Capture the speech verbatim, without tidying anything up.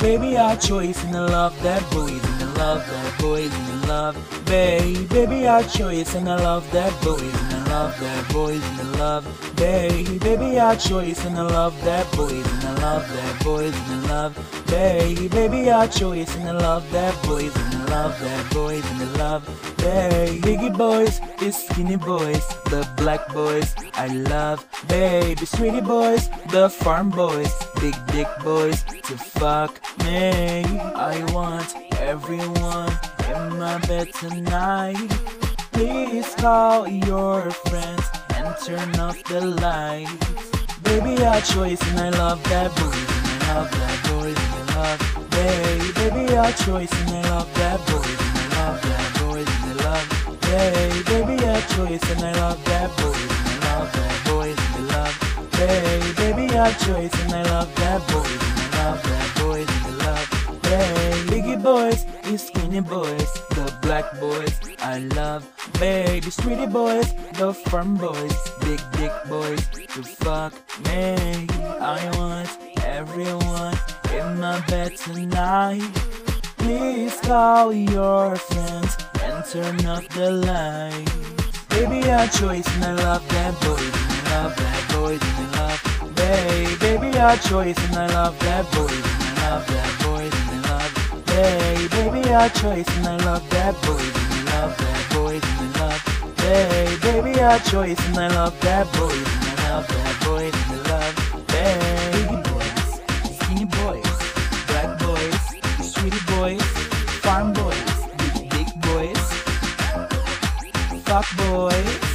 baby, our choice in the love that boys in the love that boys in the love. Babe, baby, our choice and I love that boys in the love that boys in the love. Babe, baby, our choice and I love that boys and I love that boys in the love. Babe, baby, our choice and I love that boys and I love that boys in the love. Babe, biggie boys, the skinny boys, the black boys I love. Baby, sweetie boys, the farm boys, big dick boys to fuck me. I want everyone in my bed tonight. Please call your friends and turn off the lights. Baby, our choice and I love that boys and I love that boys and I love. Baby, baby, our choice and I love that boys and I love that boys and I love. Baby, baby, our choice and I love that boys and I love that boys and I love. Baby, baby, our choice and I love that boys and I love that boys and I love. Hey, biggie boys, you skinny boys, the black boys I love. Baby, sweetie boys, the farm boys, big dick boys to fuck me. I want everyone in my bed tonight. Please call your friends and turn off the lights. Baby, our choice and I love that boys and I love that boys and I love. Baby, baby, our choice and I love that boys and I love that boys and I love. Hey, baby, our choice and I love that boys and I love that boys and I love. Hey, baby, our choice and I love that boys and I love that boys and I love. Hey, biggie boys, skinny boys, black boys, sweetie boys, farm boys, big dick boys, fuck boys.